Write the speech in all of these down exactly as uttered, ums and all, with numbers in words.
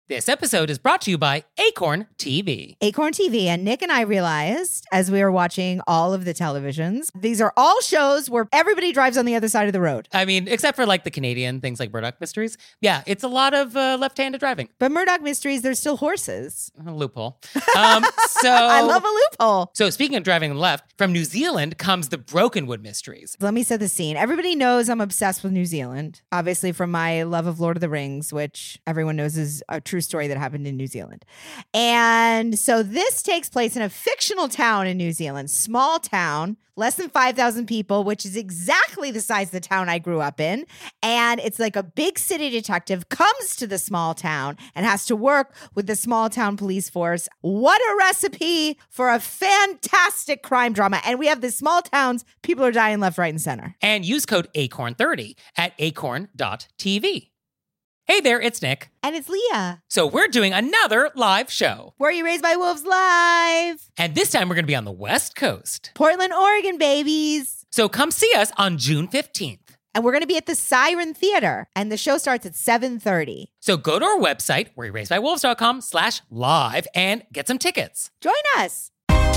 This episode is brought to you by Acorn T V. Acorn T V. And Nick and I realized as we were watching all of the televisions, these are all shows where everybody drives on the other side of the road. I mean, except for like the Canadian things like Murdoch Mysteries. Yeah, it's a lot of uh, left-handed driving. But Murdoch Mysteries, there's still horses. A loophole. Um, so I love a loophole. So speaking of driving left, from New Zealand comes the Brokenwood Mysteries. Let me set the scene. Everybody knows I'm obsessed with New Zealand, obviously from my love of Lord of the Rings, which everyone knows is a true story that happened in New Zealand. And so this takes place in a fictional town in New Zealand, small town, less than five thousand people, which is exactly the size of the town I grew up in. And it's like a big city detective comes to the small town and has to work with the small town police force. What a recipe for a fantastic crime drama. And we have the small towns, people are dying left, right, and center. And use code acorn thirty at acorn dot t v. Hey there, it's Nick. And it's Leah. So we're doing another live show. Were You Raised by Wolves live? And this time we're going to be on the West Coast. Portland, Oregon, babies. So come see us on June fifteenth. And we're going to be at the Siren Theater. And the show starts at seven thirty. So go to our website, were you raised by wolves dot com slash live, and get some tickets. Join us.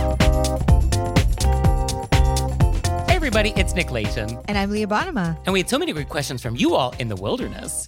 Hey everybody, it's Nick Layton. And I'm Leah Bonema. And we had so many great questions from you all in the wilderness.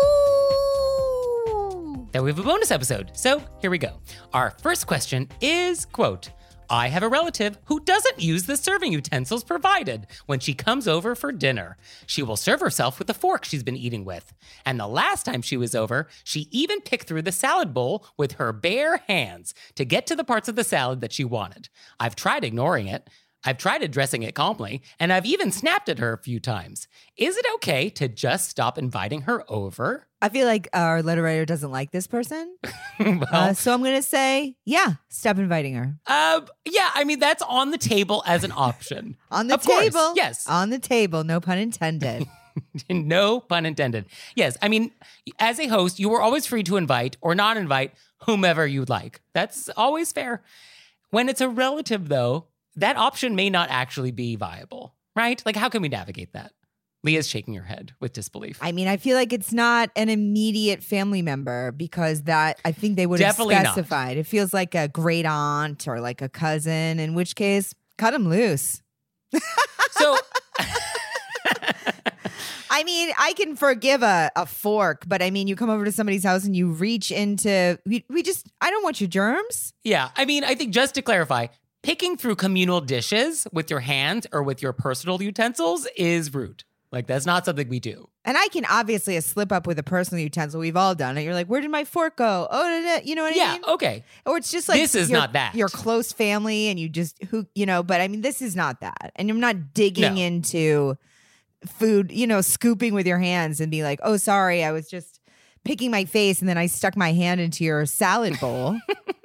Ow! That we have a bonus episode. So here we go. Our first question is, quote, I have a relative who doesn't use the serving utensils provided when she comes over for dinner. She will serve herself with the fork she's been eating with. And the last time she was over, she even picked through the salad bowl with her bare hands to get to the parts of the salad that she wanted. I've tried ignoring it. I've tried addressing it calmly, and I've even snapped at her a few times. Is it okay to just stop inviting her over? I feel like our letter writer doesn't like this person. well, uh, so I'm going to say, yeah, stop inviting her. Uh, yeah, I mean, that's on the table as an option. On the of table. Course, yes. On the table. No pun intended. No pun intended. Yes, I mean, as a host, you are always free to invite or not invite whomever you'd like. That's always fair. When it's a relative, though, that option may not actually be viable, right? Like, how can we navigate that? Leah's shaking her head with disbelief. I mean, I feel like it's not an immediate family member because that, I think they would have Definitely specified. not. It feels like a great aunt or like a cousin, in which case, cut them loose. So, I mean, I can forgive a, a fork, but I mean, you come over to somebody's house and you reach into, we, we just, I don't want your germs. yeah, I mean, I think just to clarify, picking through communal dishes with your hands or with your personal utensils is rude. Like, that's not something we do. And I can obviously slip up with a personal utensil. We've all done it. You're like, where did my fork go? Oh, da, da. You know what I Yeah, mean? okay. Or it's just like This is your- not that. Your close family and you just, who you know, but I mean, this is not that. And I'm not digging No. into food, you know, scooping with your hands and be like, oh, sorry, I was just picking my face and then I stuck my hand into your salad bowl.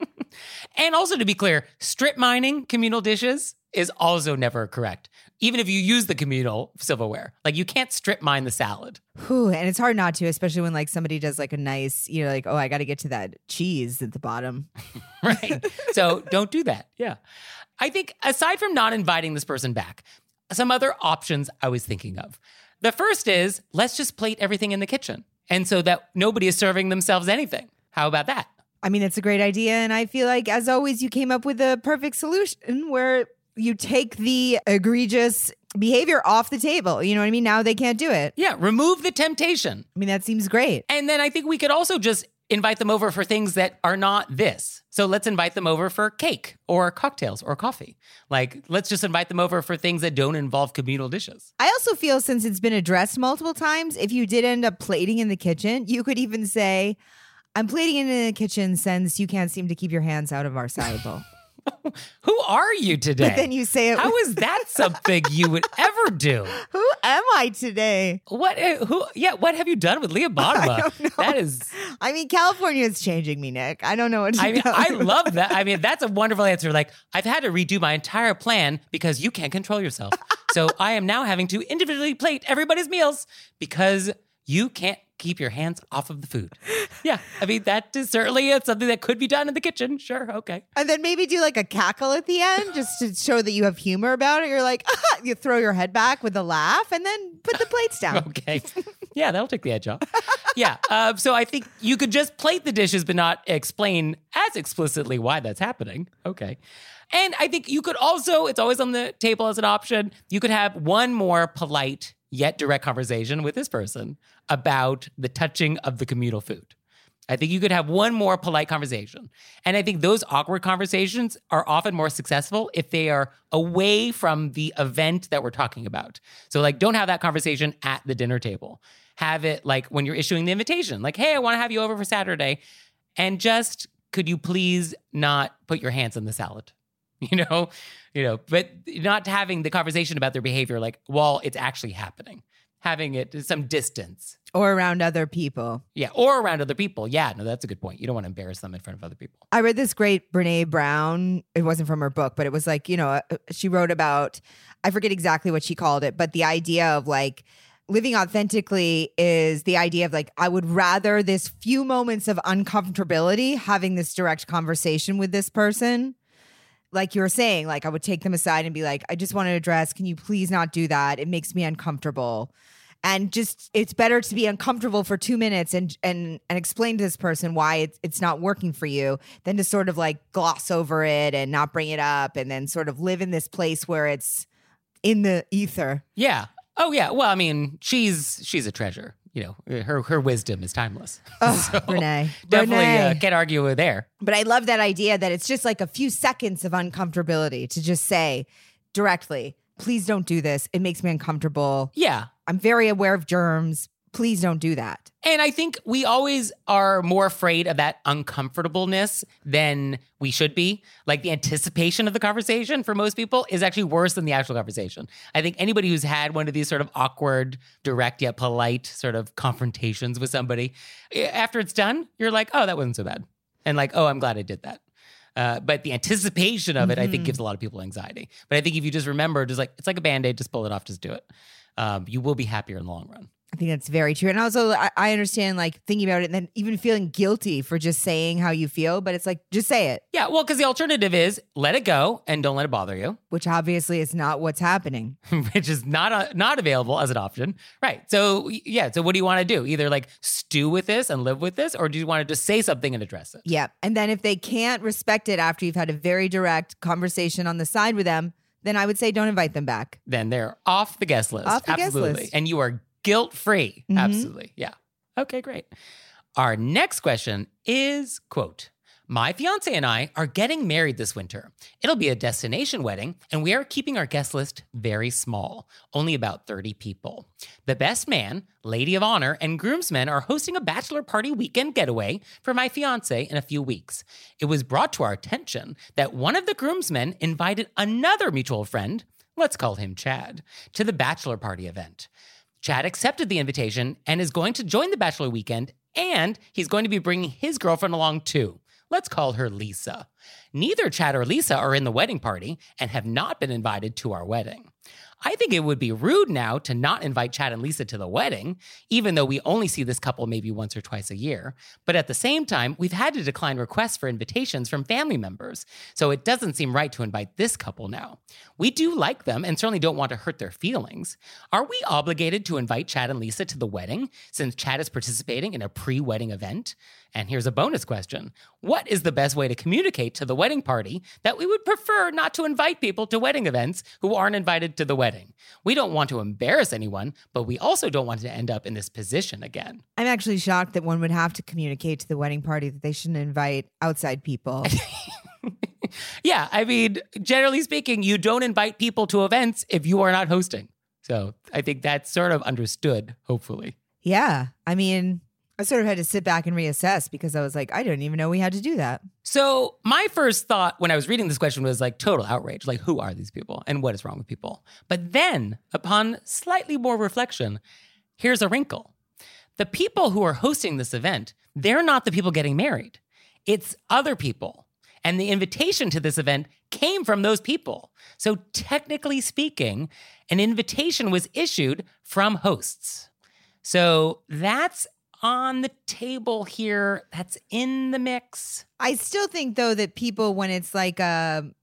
And also, to be clear, strip mining communal dishes is also never correct, even if you use the communal silverware. Like, you can't strip mine the salad. Whew, and it's hard not to, especially when like somebody does like a nice, you know, like, oh, I got to get to that cheese at the bottom. Right? So don't do that. Yeah. I think aside from not inviting this person back, some other options I was thinking of. The first is, let's just plate everything in the kitchen. And so that nobody is serving themselves anything. How about that? I mean, it's a great idea. And I feel like, as always, you came up with a perfect solution where you take the egregious behavior off the table. You know what I mean? Now they can't do it. Yeah, remove the temptation. I mean, that seems great. And then I think we could also just invite them over for things that are not this. So let's invite them over for cake or cocktails or coffee. Like, let's just invite them over for things that don't involve communal dishes. I also feel, since it's been addressed multiple times, if you did end up plating in the kitchen, you could even say, I'm plating in the kitchen since you can't seem to keep your hands out of our salad bowl. Who are you today? But then you say it. How is that something you would ever do? Who am I today? What? uh, Who? Yeah. What have you done with Leah Bonema? I don't know. That is. I mean, California is changing me, Nick. I don't know what to I mean, tell I you. love that. I mean, that's a wonderful answer. Like, I've had to redo my entire plan because you can't control yourself. So I am now having to individually plate everybody's meals because you can't keep your hands off of the food. Yeah. I mean, that is certainly something that could be done in the kitchen. Sure. Okay. And then maybe do like a cackle at the end just to show that you have humor about it. You're like, ah, you throw your head back with a laugh and then put the plates down. Okay. Yeah, that'll take the edge off. Yeah. Uh, so I think you could just plate the dishes, but not explain as explicitly why that's happening. Okay. And I think you could also, it's always on the table as an option, you could have one more polite yet direct conversation with this person about the touching of the communal food. I think you could have one more polite conversation. And I think those awkward conversations are often more successful if they are away from the event that we're talking about. So like, don't have that conversation at the dinner table. Have it like when you're issuing the invitation, like, hey, I want to have you over for Saturday. And just, could you please not put your hands on the salad? You know, you know, but not having the conversation about their behavior like while it's actually happening. Having it some distance. Or around other people. Yeah, or around other people. Yeah, no, that's a good point. You don't want to embarrass them in front of other people. I read this great Brene Brown. It wasn't from her book, but it was like, you know, she wrote about, I forget exactly what she called it, but the idea of like living authentically is the idea of like, I would rather this few moments of uncomfortability having this direct conversation with this person. Like you were saying, like I would take them aside and be like, I just want to address, can you please not do that? It makes me uncomfortable. And just, it's better to be uncomfortable for two minutes and and and explain to this person why it's, it's not working for you than to sort of like gloss over it and not bring it up and then sort of live in this place where it's in the ether. Yeah. Oh, yeah. Well, I mean, she's she's a treasure. You know, her her wisdom is timeless. Oh, so Brene. Definitely Brene. Uh, can't argue with there. But I love that idea that it's just like a few seconds of uncomfortability to just say directly, please don't do this. It makes me uncomfortable. Yeah. I'm very aware of germs. Please don't do that. And I think we always are more afraid of that uncomfortableness than we should be. Like the anticipation of the conversation for most people is actually worse than the actual conversation. I think anybody who's had one of these sort of awkward, direct yet polite sort of confrontations with somebody, after it's done, you're like, oh, that wasn't so bad. And like, oh, I'm glad I did that. Uh, but the anticipation of it, mm-hmm. I think, gives a lot of people anxiety. But I think if you just remember, just like, it's like a Band-Aid, just pull it off, just do it. Um, you will be happier in the long run. I think that's very true. And also, I, I understand like thinking about it and then even feeling guilty for just saying how you feel, but it's like, just say it. Yeah, well, because the alternative is let it go and don't let it bother you. Which obviously is not what's happening. Which is not uh, not available as an option. Right. So, yeah. So what do you want to do? Either like stew with this and live with this, or do you want to just say something and address it? Yeah. And then if they can't respect it after you've had a very direct conversation on the side with them, then I would say don't invite them back. Then they're off the guest list. Off the Absolutely. guest list. And you are guilt-free. Mm-hmm. Absolutely. Yeah. Okay, great. Our next question is, quote, my fiance and I are getting married this winter. It'll be a destination wedding, and we are keeping our guest list very small, only about thirty people. The best man, lady of honor, and groomsmen are hosting a bachelor party weekend getaway for my fiance in a few weeks. It was brought to our attention that one of the groomsmen invited another mutual friend, let's call him Chad, to the bachelor party event. Chad accepted the invitation and is going to join the bachelor weekend, and he's going to be bringing his girlfriend along too. Let's call her Lisa. Neither Chad or Lisa are in the wedding party and have not been invited to our wedding. I think it would be rude now to not invite Chad and Lisa to the wedding, even though we only see this couple maybe once or twice a year. But at the same time, we've had to decline requests for invitations from family members, so it doesn't seem right to invite this couple now. We do like them and certainly don't want to hurt their feelings. Are we obligated to invite Chad and Lisa to the wedding since Chad is participating in a pre-wedding event? And here's a bonus question. What is the best way to communicate to the wedding party that we would prefer not to invite people to wedding events who aren't invited to the wedding? We don't want to embarrass anyone, but we also don't want to end up in this position again. I'm actually shocked that one would have to communicate to the wedding party that they shouldn't invite outside people. Yeah, I mean, generally speaking, you don't invite people to events if you are not hosting. So I think that's sort of understood, hopefully. Yeah, I mean, I sort of had to sit back and reassess because I was like, I didn't even know we had to do that. So my first thought when I was reading this question was like total outrage. Like, who are these people and what is wrong with people? But then upon slightly more reflection, here's a wrinkle. The people who are hosting this event, they're not the people getting married. It's other people. And the invitation to this event came from those people. So technically speaking, an invitation was issued from hosts. So that's on the table here. That's in the mix. I still think, though, that people, when it's like a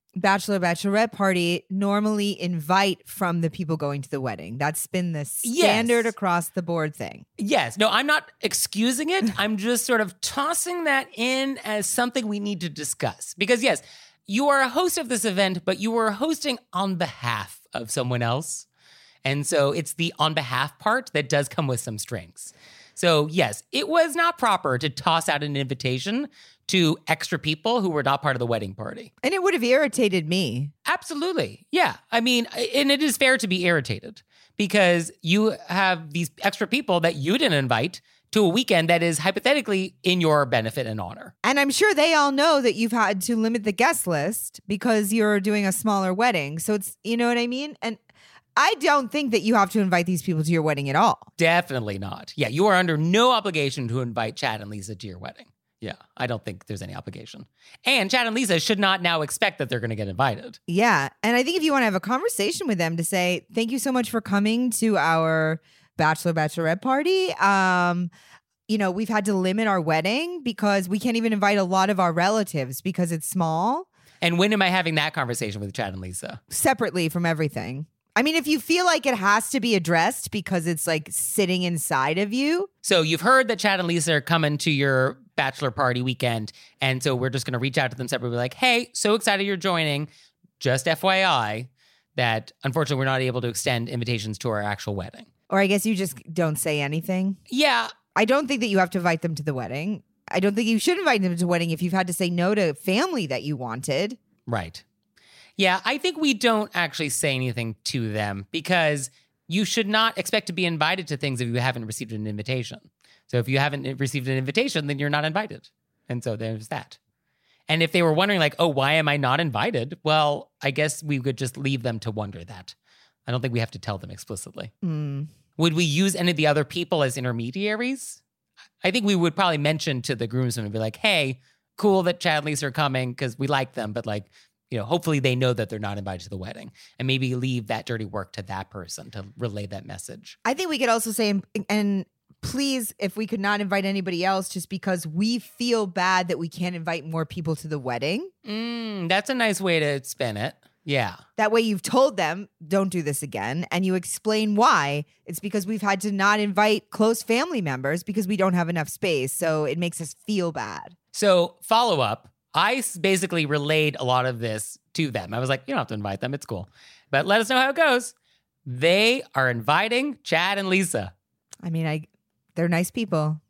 bachelor, bachelorette party normally invite from the people going to the wedding. That's been the standard Yes. across the board thing. Yes. No, I'm not excusing it. I'm just sort of tossing that in as something we need to discuss. Because, yes, you are a host of this event, but you are hosting on behalf of someone else. And so it's the on behalf part that does come with some strings. So, yes, it was not proper to toss out an invitation to extra people who were not part of the wedding party. And it would have irritated me. Absolutely. Yeah. I mean, and it is fair to be irritated because you have these extra people that you didn't invite to a weekend that is hypothetically in your benefit and honor. And I'm sure they all know that you've had to limit the guest list because you're doing a smaller wedding. So it's, you know what I mean? And I don't think that you have to invite these people to your wedding at all. Definitely not. Yeah, you are under no obligation to invite Chad and Lisa to your wedding. Yeah, I don't think there's any obligation. And Chad and Lisa should not now expect that they're going to get invited. Yeah. And I think if you want to have a conversation with them to say, thank you so much for coming to our bachelor, bachelorette party. Um, you know, we've had to limit our wedding because we can't even invite a lot of our relatives because it's small. And when am I having that conversation with Chad and Lisa? Separately from everything. I mean, if you feel like it has to be addressed because it's like sitting inside of you. So you've heard that Chad and Lisa are coming to your bachelor party weekend. And so we're just going to reach out to them separately like, hey, so excited you're joining. Just F Y I that unfortunately we're not able to extend invitations to our actual wedding. Or I guess you just don't say anything. Yeah. I don't think that you have to invite them to the wedding. I don't think you should invite them to the wedding if you've had to say no to family that you wanted. Right. Yeah, I think we don't actually say anything to them because you should not expect to be invited to things if you haven't received an invitation. So if you haven't received an invitation, then you're not invited. And so there's that. And if they were wondering like, oh, why am I not invited? Well, I guess we could just leave them to wonder that. I don't think we have to tell them explicitly. Mm. Would we use any of the other people as intermediaries? I think we would probably mention to the groomsmen and be like, hey, cool that Chad and Lisa are coming because we like them, but like, you know, hopefully they know that they're not invited to the wedding and maybe leave that dirty work to that person to relay that message. I think we could also say, and please, if we could not invite anybody else just because we feel bad that we can't invite more people to the wedding. Mm, that's a nice way to spin it. Yeah. That way you've told them, don't do this again. And you explain why. It's because we've had to not invite close family members because we don't have enough space. So it makes us feel bad. So follow up. I basically relayed a lot of this to them. I was like, you don't have to invite them. It's cool. But let us know how it goes. They are inviting Chad and Lisa. I mean, I they're nice people.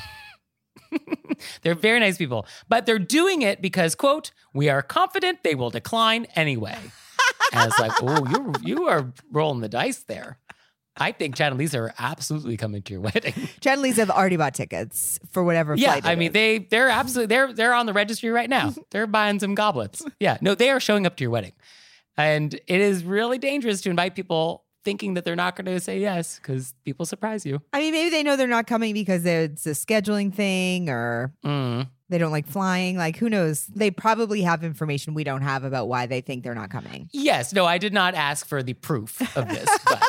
They're very nice people. But they're doing it because, quote, we are confident they will decline anyway. And it's like, oh, you you are rolling the dice there. I think Chad and Lisa are absolutely coming to your wedding. Chad and Lisa have already bought tickets for whatever yeah, flight. I mean, is. they they're absolutely they're they're on the registry right now. They're buying some goblets. Yeah, no, they are showing up to your wedding, and it is really dangerous to invite people thinking that they're not going to say yes because people surprise you. I mean, maybe they know they're not coming because it's a scheduling thing or Mm. they don't like flying. Like, who knows? They probably have information we don't have about why they think they're not coming. Yes, no, I did not ask for the proof of this, but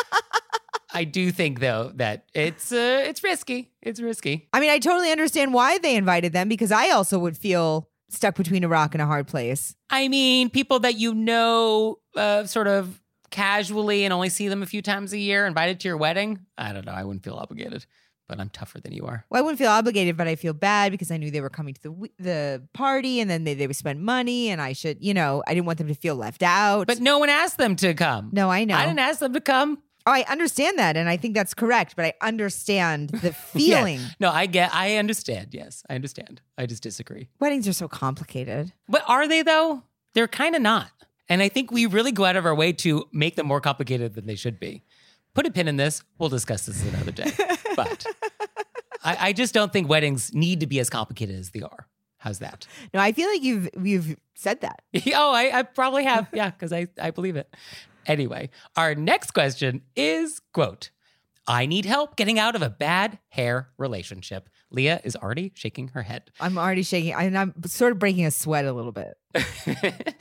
I do think though that it's uh, it's risky. It's risky. I mean, I totally understand why they invited them because I also would feel stuck between a rock and a hard place. I mean, people that you know, uh, sort of casually and only see them a few times a year, invited to your wedding. I don't know. I wouldn't feel obligated, but I'm tougher than you are. Well, I wouldn't feel obligated, but I feel bad because I knew they were coming to the w- the party and then they, they would spend money and I should, you know, I didn't want them to feel left out. But no one asked them to come. no, I know. I didn't ask them to come. Oh, I understand that. And I think that's correct, but I understand the feeling. Yeah. No, I get, I understand. Yes, I understand. I just disagree. Weddings are so complicated. But are they though? They're kind of not. And I think we really go out of our way to make them more complicated than they should be. Put a pin in this. We'll discuss this another day. But I, I just don't think weddings need to be as complicated as they are. How's that? No, I feel like you've you've said that. oh, I, I probably have. Yeah, because I, I believe it. Anyway, our next question is, quote, I need help getting out of a bad hair relationship. Leah is already shaking her head. I'm already shaking. I'm, I'm sort of breaking a sweat a little bit.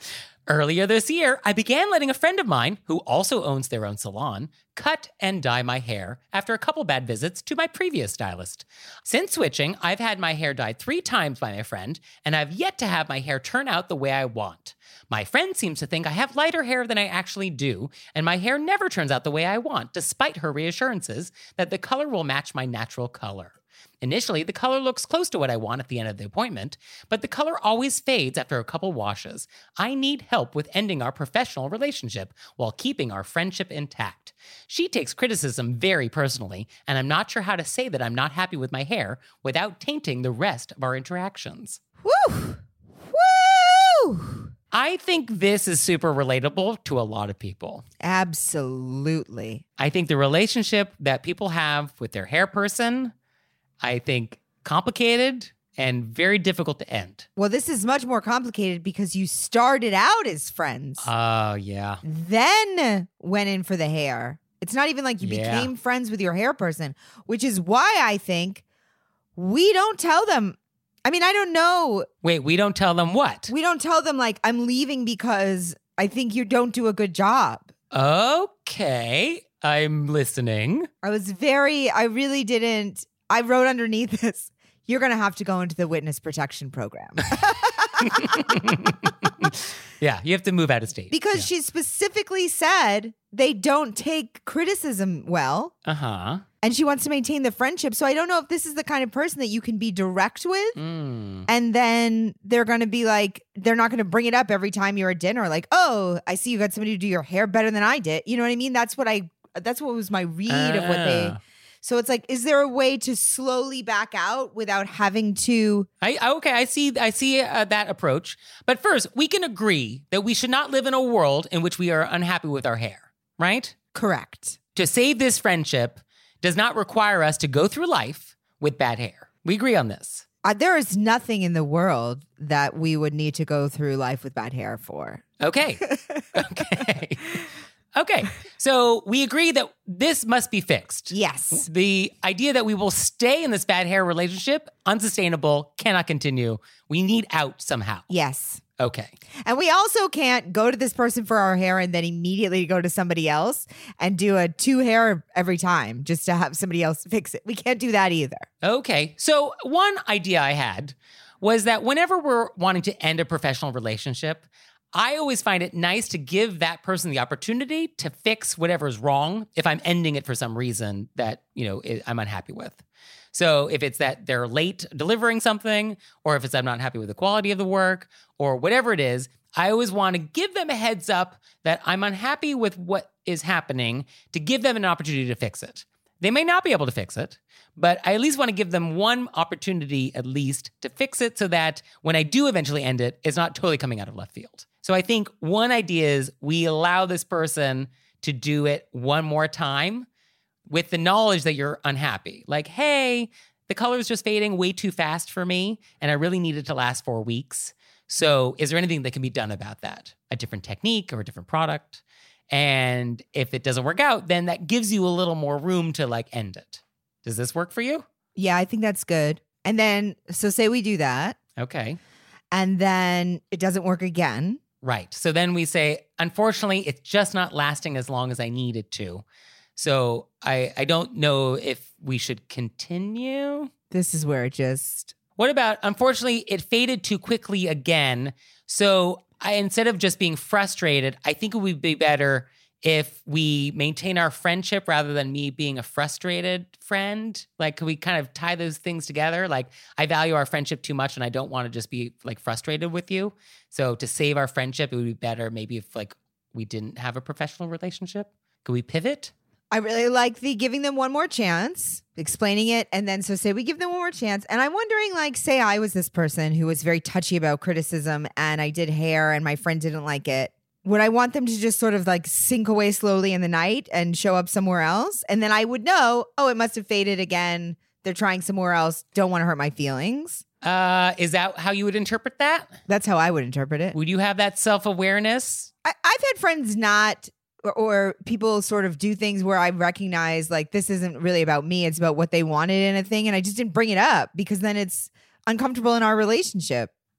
Earlier this year, I began letting a friend of mine, who also owns their own salon, cut and dye my hair after a couple bad visits to my previous stylist. Since switching, I've had my hair dyed three times by my friend, and I've yet to have my hair turn out the way I want. My friend seems to think I have lighter hair than I actually do, and my hair never turns out the way I want, despite her reassurances that the color will match my natural color. Initially, the color looks close to what I want at the end of the appointment, but the color always fades after a couple washes. I need help with ending our professional relationship while keeping our friendship intact. She takes criticism very personally, and I'm not sure how to say that I'm not happy with my hair without tainting the rest of our interactions. Woo! Woo! I think this is super relatable to a lot of people. Absolutely. I think the relationship that people have with their hair person, I think complicated and very difficult to end. Well, this is much more complicated because you started out as friends. Oh, uh, yeah. Then went in for the hair. It's not even like you Yeah. became friends with your hair person, which is why I think we don't tell them. I mean, I don't know. Wait, we don't tell them what? We don't tell them, like, I'm leaving because I think you don't do a good job. Okay, I'm listening. I was very, I really didn't. I wrote underneath this, you're going to have to go into the witness protection program. Yeah, you have to move out of state. Because yeah. she specifically said they don't take criticism well. Uh-huh. And she wants to maintain the friendship. So I don't know if this is the kind of person that you can be direct with. Mm. And then they're going to be like, they're not going to bring it up every time you're at dinner. Like, oh, I see you got somebody to do your hair better than I did. You know what I mean? That's what I, that's what was my read Ah. of what they... So it's like, is there a way to slowly back out without having to? I okay, I see. I see uh, that approach. But first, we can agree that we should not live in a world in which we are unhappy with our hair, right? Correct. To save this friendship does not require us to go through life with bad hair. We agree on this. Uh, there is nothing in the world that we would need to go through life with bad hair for. Okay. Okay. Okay, so we agree that this must be fixed. Yes. The idea that we will stay in this bad hair relationship, unsustainable, cannot continue. We need out somehow. Yes. Okay. And we also can't go to this person for our hair and then immediately go to somebody else and do a two hair every time just to have somebody else fix it. We can't do that either. Okay, so one idea I had was that whenever we're wanting to end a professional relationship, I always find it nice to give that person the opportunity to fix whatever's wrong if I'm ending it for some reason that, you know, I'm unhappy with. So if it's that they're late delivering something, or if it's I'm not happy with the quality of the work, or whatever it is, I always want to give them a heads up that I'm unhappy with what is happening to give them an opportunity to fix it. They may not be able to fix it, but I at least want to give them one opportunity at least to fix it so that when I do eventually end it, it's not totally coming out of left field. So I think one idea is we allow this person to do it one more time with the knowledge that you're unhappy. Like, hey, the color is just fading way too fast for me, and I really need it to last four weeks. So is there anything that can be done about that? A different technique or a different product? And if it doesn't work out, then that gives you a little more room to like end it. Does this work for you? Yeah, I think that's good. And then, so say we do that. Okay. And then it doesn't work again. Right. So then we say, unfortunately, it's just not lasting as long as I need it to. So I, I don't know if we should continue. This is where it just... What about, unfortunately, it faded too quickly again. So I, instead of just being frustrated, I think it would be better if we maintain our friendship rather than me being a frustrated friend. Like, could we kind of tie those things together? Like, I value our friendship too much and I don't want to just be like frustrated with you. So to save our friendship, it would be better maybe if like we didn't have a professional relationship. Could we pivot? I really like the giving them one more chance, explaining it. And then, so say we give them one more chance. And I'm wondering, like, say I was this person who was very touchy about criticism and I did hair and my friend didn't like it. Would I want them to just sort of like sink away slowly in the night and show up somewhere else? And then I would know, oh, it must have faded again. They're trying somewhere else. Don't want to hurt my feelings. Uh, is that how you would interpret that? That's how I would interpret it. Would you have that self-awareness? I, I've had friends not... Or, or people sort of do things where I recognize like this isn't really about me. It's about what they wanted in a thing. And I just didn't bring it up because then it's uncomfortable in our relationship.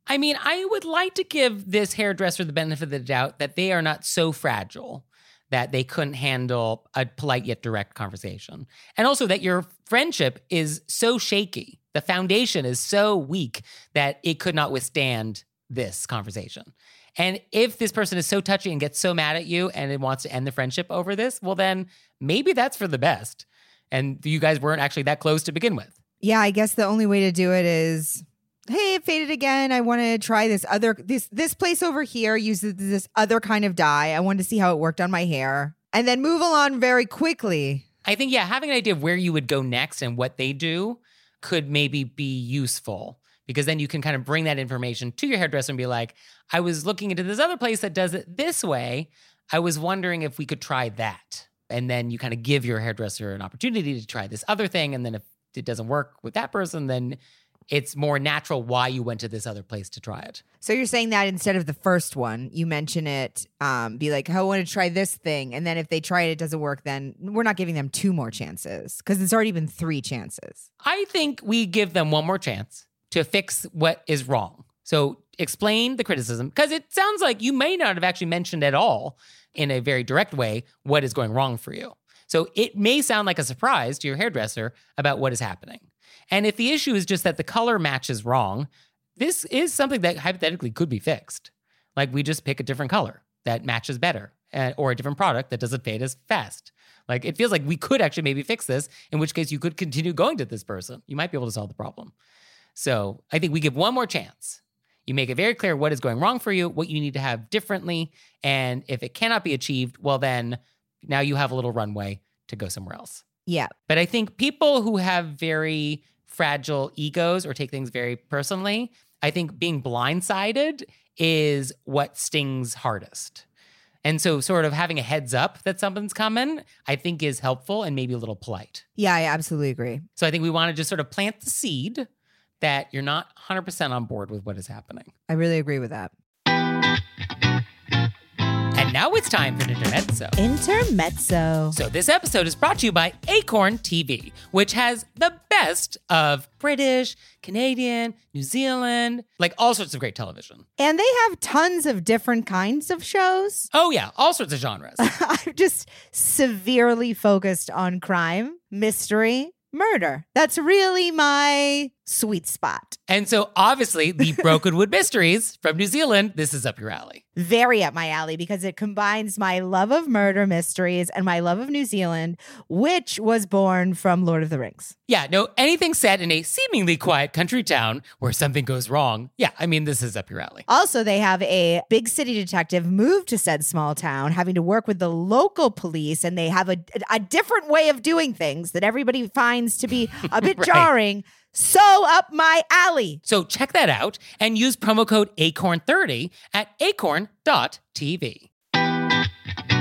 I mean, I would like to give this hairdresser the benefit of the doubt that they are not so fragile that they couldn't handle a polite yet direct conversation. And also that your friendship is so shaky. The foundation is so weak that it could not withstand this conversation. And if this person is so touchy and gets so mad at you and it wants to end the friendship over this, well, then maybe that's for the best. And you guys weren't actually that close to begin with. Yeah, I guess the only way to do it is, hey, it faded again. I want to try this other, this this place over here uses this other kind of dye. I wanted to see how it worked on my hair. And then move along very quickly. I think, yeah, having an idea of where you would go next and what they do could maybe be useful. Because then you can kind of bring that information to your hairdresser and be like, I was looking into this other place that does it this way. I was wondering if we could try that. And then you kind of give your hairdresser an opportunity to try this other thing. And then if it doesn't work with that person, then it's more natural why you went to this other place to try it. So you're saying that instead of the first one, you mention it, um, be like, I want to try this thing. And then if they try it, it doesn't work, then we're not giving them two more chances because it's already been three chances. I think we give them one more chance to fix what is wrong. So explain the criticism, because it sounds like you may not have actually mentioned at all in a very direct way what is going wrong for you. So it may sound like a surprise to your hairdresser about what is happening. And if the issue is just that the color match is wrong, this is something that hypothetically could be fixed. Like we just pick a different color that matches better, uh, or a different product that doesn't fade as fast. Like it feels like we could actually maybe fix this, in which case you could continue going to this person. You might be able to solve the problem. So I think we give one more chance. You make it very clear what is going wrong for you, what you need to have differently. And if it cannot be achieved, well, then now you have a little runway to go somewhere else. Yeah. But I think people who have very fragile egos or take things very personally, I think being blindsided is what stings hardest. And so sort of having a heads up that something's coming, I think is helpful and maybe a little polite. Yeah, I absolutely agree. So I think we want to just sort of plant the seed that you're not one hundred percent on board with what is happening. I really agree with that. And now it's time for Intermezzo. Intermezzo. So this episode is brought to you by Acorn T V, which has the best of British, Canadian, New Zealand, like all sorts of great television. And they have tons of different kinds of shows. Oh yeah, all sorts of genres. I'm just severely focused on crime, mystery, murder. That's really my sweet spot. And so obviously the Brokenwood Mysteries from New Zealand, this is up your alley. Very up my alley because it combines my love of murder mysteries and my love of New Zealand, which was born from Lord of the Rings. Yeah, no, anything set in a seemingly quiet country town where something goes wrong. Yeah, I mean, this is up your alley. Also, they have a big city detective move to said small town, having to work with the local police, and they have a, a different way of doing things that everybody finds to be a bit Right. jarring. So up my alley. So check that out and use promo code acorn thirty at acorn dot t v. And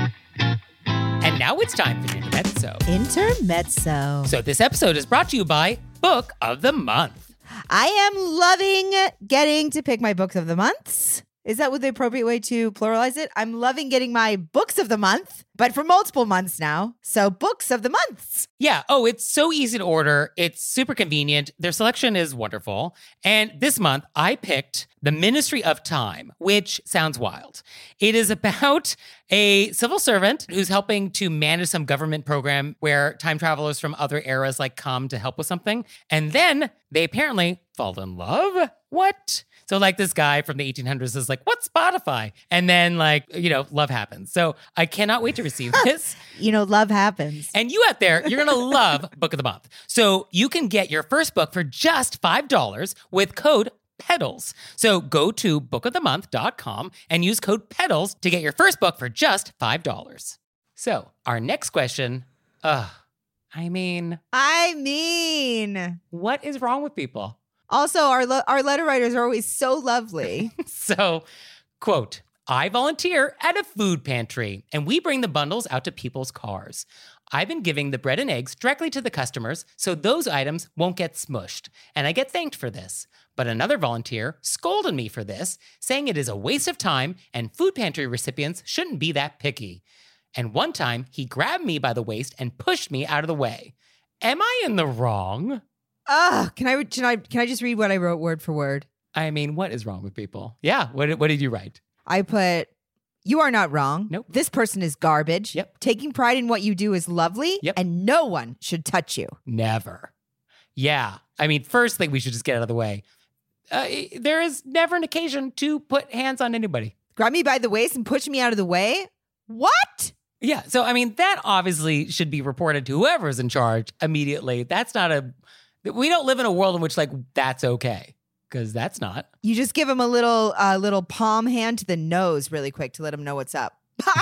now it's time for Intermezzo. Intermezzo. So this episode is brought to you by Book of the Month. I am loving getting to pick my books of the months. Is that what the appropriate way to pluralize it? I'm loving getting my books of the month, but for multiple months now. So books of the months. Yeah. Oh, it's so easy to order. It's super convenient. Their selection is wonderful. And this month, I picked The Ministry of Time, which sounds wild. It is about a civil servant who's helping to manage some government program where time travelers from other eras like come to help with something. And then they apparently fall in love. What? So like this guy from the eighteen hundreds is like, what's Spotify? And then like, you know, love happens. So I cannot wait to receive this. You know, love happens. And you out there, you're going to love Book of the Month. So you can get your first book for just five dollars with code PEDALS. So go to book of the month dot com and use code PEDALS to get your first book for just five dollars. So our next question, uh, I mean, I mean, what is wrong with people? also our lo- our letter writers are always so lovely. So, quote, I volunteer at a food pantry, and we bring the bundles out to people's cars. I've been giving the bread and eggs directly to the customers, so those items won't get smushed, and I get thanked for this. But another volunteer scolded me for this, saying it is a waste of time, and food pantry recipients shouldn't be that picky. And one time, he grabbed me by the waist and pushed me out of the way. Am I in the wrong? Ugh, can I can I can I just read what I wrote word for word? I mean, what is wrong with people? Yeah. What, what did you write? I put, you are not wrong. Nope. This person is garbage. Yep. Taking pride in what you do is lovely. Yep. And no one should touch you. Never. Yeah. I mean, first thing we should just get out of the way. Uh, there is never an occasion to put hands on anybody. Grab me by the waist and push me out of the way? What? Yeah. So, I mean, that obviously should be reported to whoever's in charge immediately. That's not a, we don't live in a world in which like that's okay. Because that's not. You just give him a little uh, little palm hand to the nose really quick to let him know what's up.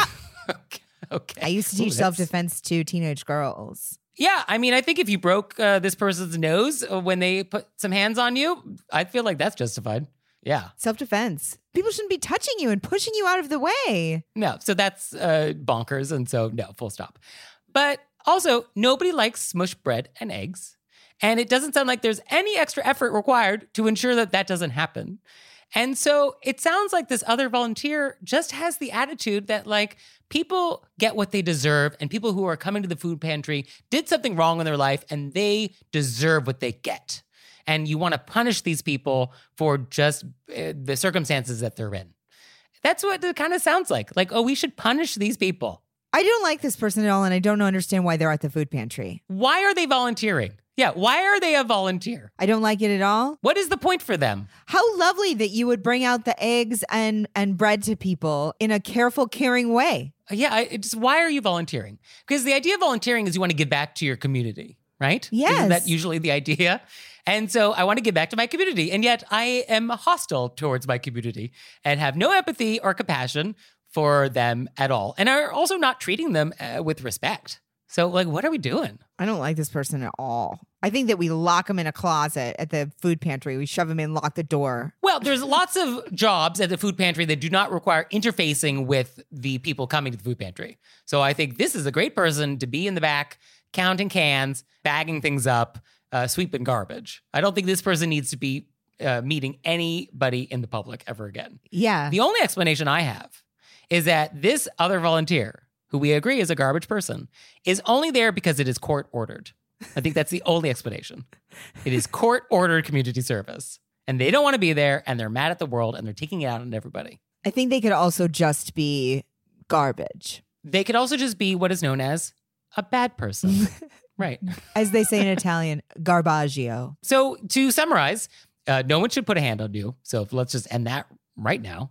okay. okay. I used to teach Ooh, self-defense to teenage girls. Yeah. I mean, I think if you broke uh, this person's nose when they put some hands on you, I feel like that's justified. Yeah. Self-defense. People shouldn't be touching you and pushing you out of the way. No. So that's uh, bonkers. And so no, full stop. But also, nobody likes smushed bread and eggs. And it doesn't sound like there's any extra effort required to ensure that that doesn't happen. And so it sounds like this other volunteer just has the attitude that like people get what they deserve and people who are coming to the food pantry did something wrong in their life and they deserve what they get. And you want to punish these people for just uh, the circumstances that they're in. That's what it kind of sounds like. Like, oh, we should punish these people. I don't like this person at all, and I don't understand why they're at the food pantry. Why are they volunteering? Yeah, why are they a volunteer? I don't like it at all. What is the point for them? How lovely that you would bring out the eggs and, and bread to people in a careful, caring way. Yeah, I, it's, why are you volunteering? Because the idea of volunteering is you want to give back to your community, right? Yes. Isn't that usually the idea? And so I want to give back to my community, and yet I am hostile towards my community and have no empathy or compassion for them at all, and are also not treating them uh, with respect. So, like, what are we doing? I don't like this person at all. I think that we lock them in a closet at the food pantry. We shove them in, lock the door. Well, there's lots of jobs at the food pantry that do not require interfacing with the people coming to the food pantry. So I think this is a great person to be in the back, counting cans, bagging things up, uh, sweeping garbage. I don't think this person needs to be uh, meeting anybody in the public ever again. Yeah. The only explanation I have is that this other volunteer, who we agree is a garbage person, is only there because it is court-ordered. I think that's the only explanation. It is court-ordered community service. And they don't want to be there, and they're mad at the world, and they're taking it out on everybody. I think they could also just be garbage. They could also just be what is known as a bad person. Right. As they say in Italian, garbaggio. So to summarize, uh, no one should put a hand on you. So let's just end that right now.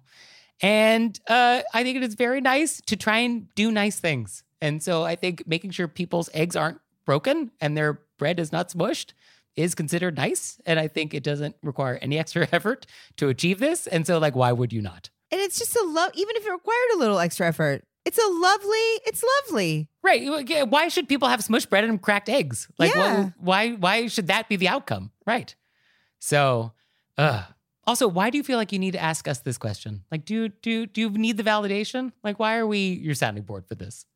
And uh, I think it is very nice to try and do nice things. And so I think making sure people's eggs aren't broken and their bread is not smushed is considered nice. And I think it doesn't require any extra effort to achieve this. And so, like, why would you not? And it's just a love, even if it required a little extra effort, it's a lovely, it's lovely. Right. Why should people have smushed bread and cracked eggs? Like, yeah. well, why, why should that be the outcome? Right. So, uh also, why do you feel like you need to ask us this question? Like, do you, do you, do you need the validation? Like, why are we your sounding board for this?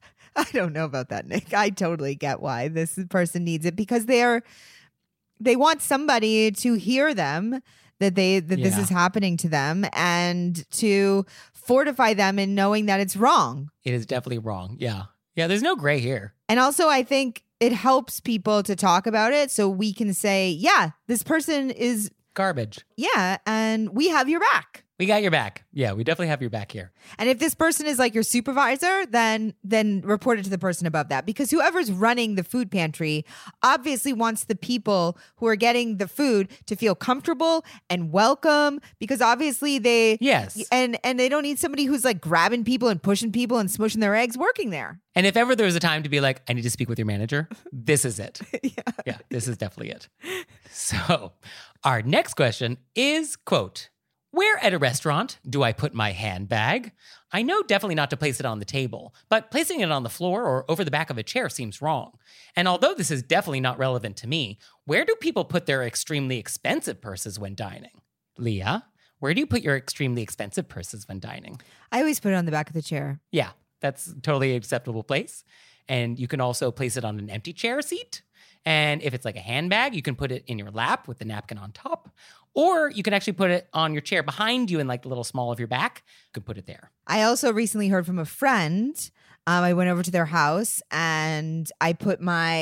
I don't know about that, Nick. I totally get why this person needs it, because they're they want somebody to hear them, that they that yeah. this is happening to them, and to fortify them in knowing that it's wrong. It is definitely wrong. Yeah. Yeah, there's no gray here. And also, I think it helps people to talk about it so we can say, yeah, this person is garbage. Yeah, and we have your back. We got your back. Yeah, we definitely have your back here. And if this person is like your supervisor, then then report it to the person above that. Because whoever's running the food pantry obviously wants the people who are getting the food to feel comfortable and welcome. Because obviously they yes, and and they don't need somebody who's like grabbing people and pushing people and smushing their eggs working there. And if ever there's a time to be like, I need to speak with your manager, this is it. yeah. yeah, this is definitely it. So our next question is, quote, where at a restaurant do I put my handbag? I know definitely not to place it on the table, but placing it on the floor or over the back of a chair seems wrong. And although this is definitely not relevant to me, where do people put their extremely expensive purses when dining? Leah, where do you put your extremely expensive purses when dining? I always put it on the back of the chair. Yeah, that's totally acceptable place. And you can also place it on an empty chair seat. And if it's like a handbag, you can put it in your lap with the napkin on top. Or you can actually put it on your chair behind you in like the little small of your back. You can put it there. I also recently heard from a friend. Um, I went over to their house and I put my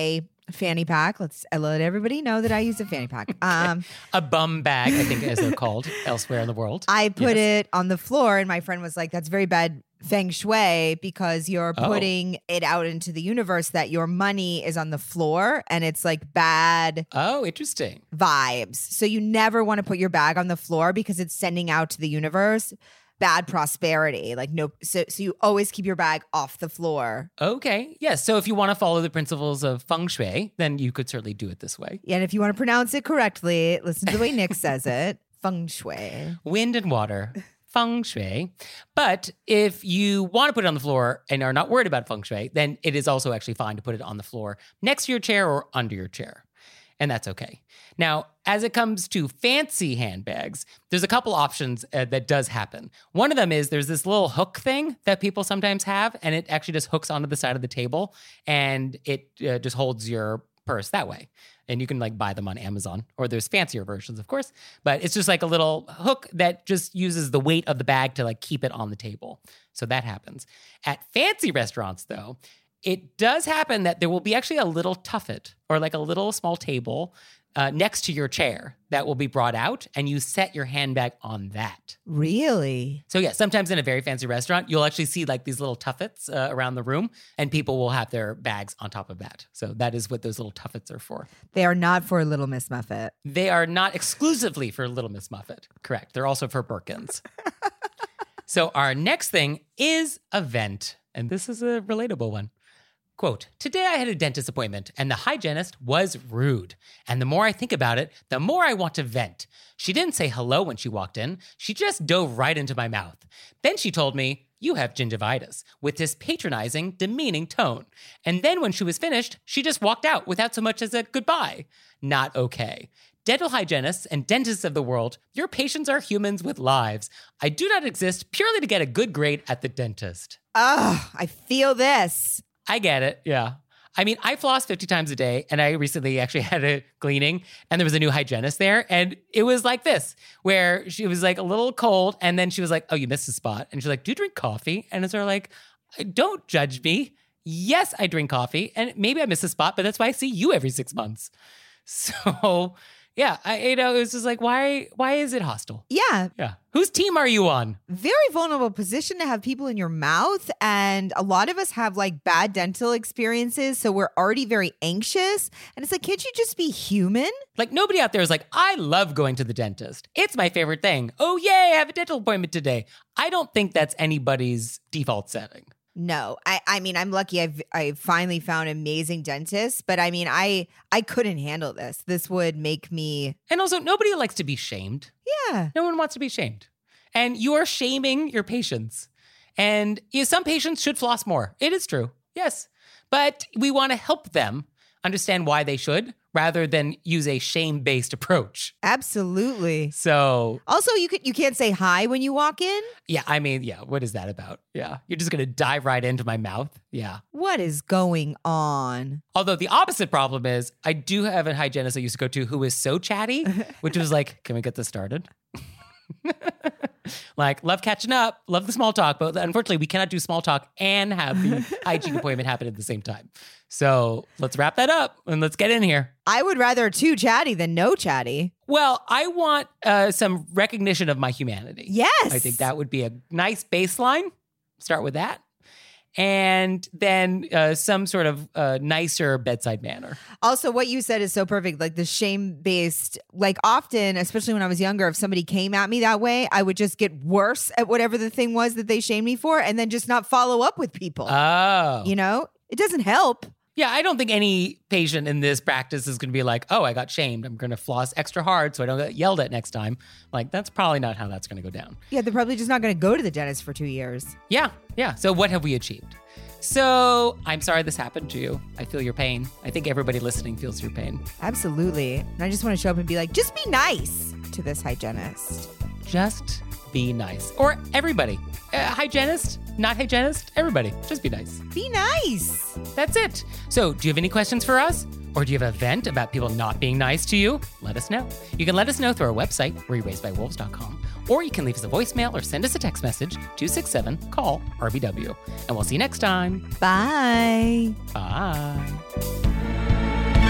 Fanny pack. Let's I let everybody know that I use a fanny pack. Um, A bum bag, I think, as they're called elsewhere in the world. I put Yes. it on the floor, and my friend was like, "That's very bad feng shui because you're Oh. putting it out into the universe that your money is on the floor, and it's like bad Oh, interesting. vibes. So you never want to put your bag on the floor because it's sending out to the universe bad prosperity. Like no, so so you always keep your bag off the floor. Okay. Yes. So if you want to follow the principles of feng shui, then you could certainly do it this way. And if you want to pronounce it correctly, listen to the way Nick says it. Feng shui. Wind and water. Feng shui. But if you want to put it on the floor and are not worried about feng shui, then it is also actually fine to put it on the floor next to your chair or under your chair. And that's okay. Now, as it comes to fancy handbags, there's a couple options uh, that does happen. One of them is there's this little hook thing that people sometimes have, and it actually just hooks onto the side of the table, and it uh, just holds your purse that way. And you can like buy them on Amazon, or there's fancier versions, of course. But it's just like a little hook that just uses the weight of the bag to like keep it on the table. So that happens. At fancy restaurants, though, it does happen that there will be actually a little tuffet or like a little small table uh, next to your chair that will be brought out, and you set your handbag on that. Really? So yeah, sometimes in a very fancy restaurant, you'll actually see like these little tuffets uh, around the room, and people will have their bags on top of that. So that is what those little tuffets are for. They are not for Little Miss Muffet. They are not exclusively for Little Miss Muffet. Correct. They're also for Birkins. So our next thing is a vent, and this is a relatable one. Quote, today I had a dentist appointment and the hygienist was rude. And the more I think about it, the more I want to vent. She didn't say hello when she walked in. She just dove right into my mouth. Then she told me, you have gingivitis, with this patronizing, demeaning tone. And then when she was finished, she just walked out without so much as a goodbye. Not okay. Dental hygienists and dentists of the world, your patients are humans with lives. I do not exist purely to get a good grade at the dentist. Oh, I feel this. I get it. Yeah. I mean, I floss fifty times a day, and I recently actually had a cleaning, and there was a new hygienist there, and it was like this, where she was like a little cold, and then she was like, oh, you missed a spot. And she's like, do you drink coffee? And it's sort of like, don't judge me. Yes, I drink coffee, and maybe I miss a spot, but that's why I see you every six months. So yeah, I, you know, it was just like, why, why is it hostile? Yeah. Yeah. Whose team are you on? Very vulnerable position to have people in your mouth. And a lot of us have like bad dental experiences. So we're already very anxious. And it's like, can't you just be human? Like nobody out there is like, I love going to the dentist. It's my favorite thing. Oh, yay, I have a dental appointment today. I don't think that's anybody's default setting. No, I, I mean, I'm lucky I've I finally found amazing dentists, but I mean, I I couldn't handle this. This would make me. And also, nobody likes to be shamed. Yeah. No one wants to be shamed. And you are shaming your patients. And you know, some patients should floss more. It is true. Yes. But we want to help them understand why they should rather than use a shame-based approach. Absolutely. So Also, you could you can't say hi when you walk in. yeah, I mean, yeah, what is that about? Yeah. You're just going to dive right into my mouth. Yeah. What is going on? Although the opposite problem is I do have a hygienist I used to go to who is so chatty, which was like, can we get this started? Like, love catching up, love the small talk, but unfortunately we cannot do small talk and have the hygiene appointment happen at the same time. So let's wrap that up and let's get in here. I would rather too chatty than no chatty. Well, I want uh, some recognition of my humanity. Yes. I think that would be a nice baseline. Start with that. And then uh, some sort of uh, nicer bedside manner. Also, what you said is so perfect. Like the shame-based, like often, especially when I was younger, if somebody came at me that way, I would just get worse at whatever the thing was that they shamed me for and then just not follow up with people. Oh. You know, it doesn't help. Yeah, I don't think any patient in this practice is going to be like, oh, I got shamed. I'm going to floss extra hard so I don't get yelled at next time. Like, that's probably not how that's going to go down. Yeah, they're probably just not going to go to the dentist for two years. Yeah, yeah. So what have we achieved? So I'm sorry this happened to you. I feel your pain. I think everybody listening feels your pain. Absolutely. And I just want to show up and be like, just be nice to this hygienist. Just be nice. Or everybody. Uh, hygienist, not hygienist, everybody. Just be nice. Be nice. That's it. So do you have any questions for us? Or do you have a vent about people not being nice to you? Let us know. You can let us know through our website, were you raised by wolves dot com, or you can leave us a voicemail or send us a text message, two six seven, call R B W. And we'll see you next time. Bye. Bye.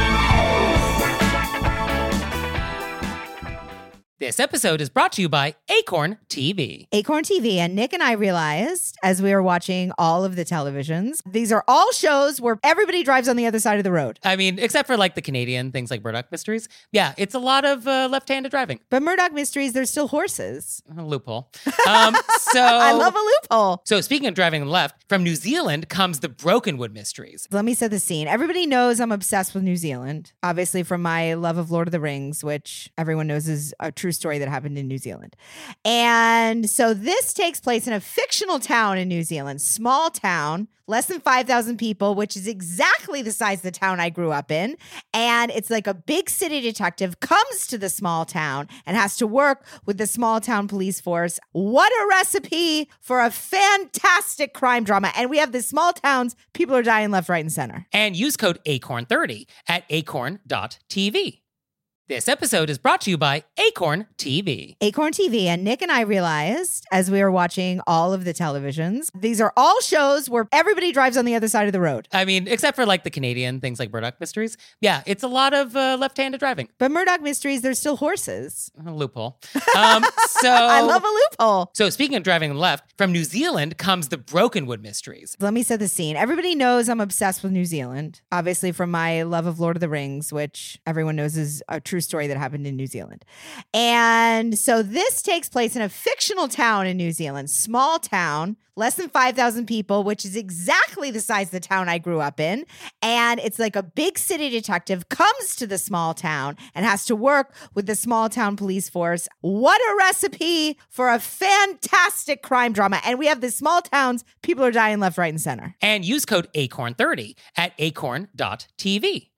This episode is brought to you by Acorn T V. Acorn T V. And Nick and I realized as we were watching all of the televisions, these are all shows where everybody drives on the other side of the road. I mean, except for like the Canadian things like Murdoch Mysteries. Yeah, it's a lot of uh, left-handed driving. But Murdoch Mysteries, there's still horses. A loophole. Um, so I love a loophole. So speaking of driving left, from New Zealand comes the Brokenwood Mysteries. Let me set the scene. Everybody knows I'm obsessed with New Zealand, obviously from my love of Lord of the Rings, which everyone knows is a true story that happened in New Zealand. And so this takes place in a fictional town in New Zealand, small town, less than five thousand people, which is exactly the size of the town I grew up in. And it's like a big city detective comes to the small town and has to work with the small town police force. What a recipe for a fantastic crime drama. And we have the small towns, people are dying left, right, and center. And use code acorn thirty at acorn dot t v. This episode is brought to you by Acorn T V. Acorn T V. And Nick and I realized as we were watching all of the televisions, these are all shows where everybody drives on the other side of the road. I mean, except for like the Canadian things like Murdoch Mysteries. Yeah, it's a lot of uh, left-handed driving. But Murdoch Mysteries, there's still horses. A loophole. Um, so I love a loophole. So speaking of driving left, from New Zealand comes the Brokenwood Mysteries. Let me set the scene. Everybody knows I'm obsessed with New Zealand, obviously from my love of Lord of the Rings, which everyone knows is a true story that happened in New Zealand. And so this takes place in a fictional town in New Zealand, small town, less than five thousand people, which is exactly the size of the town I grew up in. And it's like a big city detective comes to the small town and has to work with the small town police force. What a recipe for a fantastic crime drama. And we have the small towns, people are dying left, right, and center. And use code acorn thirty at acorn dot t v.